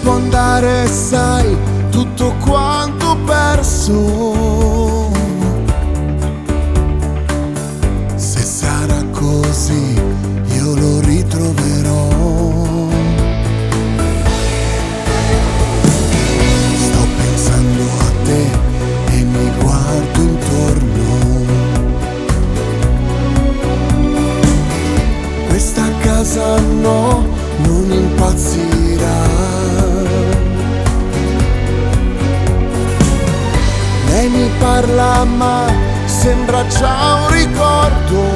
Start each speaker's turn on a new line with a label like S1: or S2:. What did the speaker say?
S1: può andare, sai, tutto quanto perso. Se sarà così, io lo ritroverò. Sto pensando a te e mi guardo intorno. Questa casa no, non impazzirà. Lei mi parla ma sembra già un ricordo.